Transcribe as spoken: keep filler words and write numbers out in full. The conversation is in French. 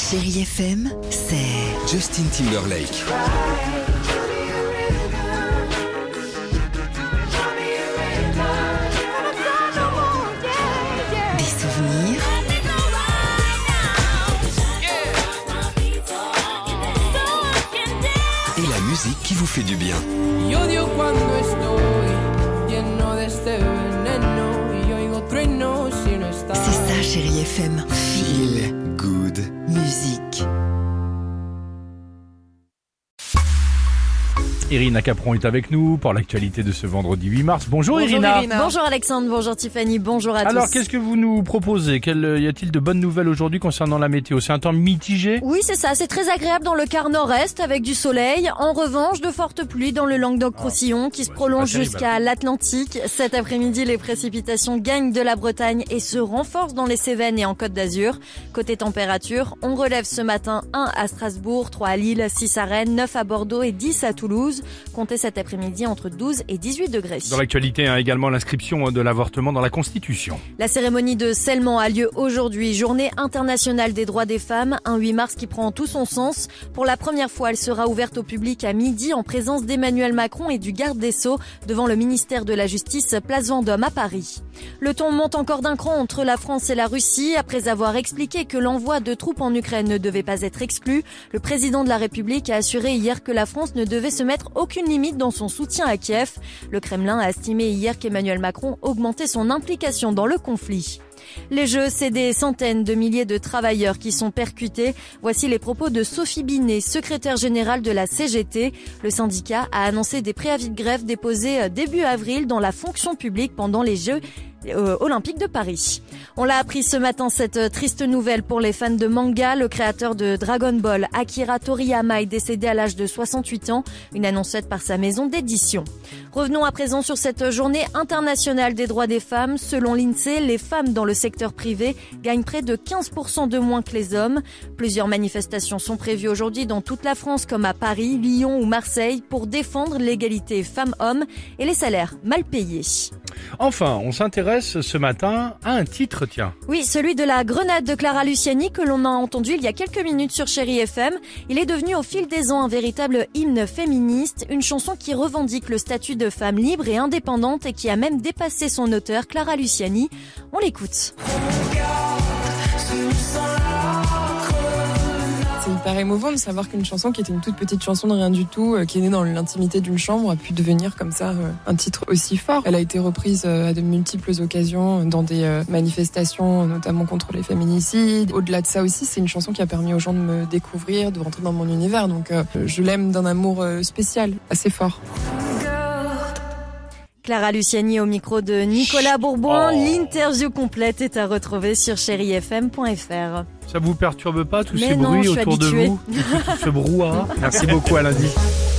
Chérie F M, c'est Justin Timberlake. des souvenirs, Et la musique qui vous fait du bien. Y odio cuando estoy lleno de este veneno y oigo truenos si no estás. c'est ça Chérie F M. Feel Good. musique. Irina Capron est avec nous pour l'actualité de ce vendredi huit mars. Bonjour, Bonjour Irina. Irina. Bonjour Alexandre, bonjour Tiffany, bonjour à Alors, tous. qu'est-ce que vous nous proposez? Quel, y a-t-il de bonnes nouvelles aujourd'hui concernant la météo? C'est un temps mitigé? Oui, c'est ça, c'est très agréable dans le quart nord-est avec du soleil. En revanche, de fortes pluies dans le Languedoc-Roussillon qui se ouais, prolonge c'est pas terrible. jusqu'à l'Atlantique. Cet après-midi, les précipitations gagnent de la Bretagne et se renforcent dans les Cévennes et en Côte d'Azur. Côté température, on relève ce matin un à Strasbourg, trois à Lille, six à Rennes, neuf à Bordeaux et dix à Toulouse. Comptez cet après-midi entre douze et dix-huit degrés. Dans l'actualité, hein, également l'inscription de l'avortement dans la Constitution. La cérémonie de scellement a lieu aujourd'hui, journée internationale des droits des femmes, un huit mars qui prend tout son sens. Pour la première fois, elle sera ouverte au public à midi en présence d'Emmanuel Macron et du garde des Sceaux devant le ministère de la Justice, place Vendôme à Paris. Le ton monte encore d'un cran entre la France et la Russie. Après avoir expliqué que l'envoi de troupes en Ukraine ne devait pas être exclu, le président de la République a assuré hier que la France ne devait se mettre aucune limite dans son soutien à Kiev. Le Kremlin a estimé hier qu'Emmanuel Macron augmentait son implication dans le conflit. Les Jeux, c'est des centaines de milliers de travailleurs qui sont percutés. Voici les propos de Sophie Binet, secrétaire générale de la C G T. Le syndicat a annoncé des préavis de grève déposés début avril dans la fonction publique pendant les Jeux Euh, olympique de Paris. On l'a appris ce matin, cette triste nouvelle pour les fans de manga. Le créateur de Dragon Ball, Akira Toriyama, est décédé à l'âge de soixante-huit ans. Une annonce faite par sa maison d'édition. Revenons à présent sur cette journée internationale des droits des femmes. Selon l'INSEE, les femmes dans le secteur privé gagnent près de quinze pour cent de moins que les hommes. Plusieurs manifestations sont prévues aujourd'hui dans toute la France, comme à Paris, Lyon ou Marseille, pour défendre l'égalité femmes-hommes et les salaires mal payés. Enfin, on s'intéresse ce matin à un titre, tiens. Oui, celui de la Grenade de Clara Luciani que l'on a entendu il y a quelques minutes sur Chérie F M. Il est devenu au fil des ans un véritable hymne féministe, une chanson qui revendique le statut de femme libre et indépendante et qui a même dépassé son auteur, Clara Luciani. On l'écoute. C'est hyper émouvant de savoir qu'une chanson qui était une toute petite chanson de rien du tout, euh, qui est née dans l'intimité d'une chambre, a pu devenir comme ça euh, un titre aussi fort. Elle a été reprise euh, à de multiples occasions dans des euh, manifestations, notamment contre les féminicides. Au-delà de ça aussi, c'est une chanson qui a permis aux gens de me découvrir, de rentrer dans mon univers. Donc euh, je l'aime d'un amour euh, spécial, assez fort. Clara Luciani au micro de Nicolas Bourbon. Oh. L'interview complète est à retrouver sur chérie f m point f r. Ça vous perturbe pas tous Mais ces non, bruits je suis autour habituée. de vous? Tout ce brouhaha. Merci beaucoup, à lundi.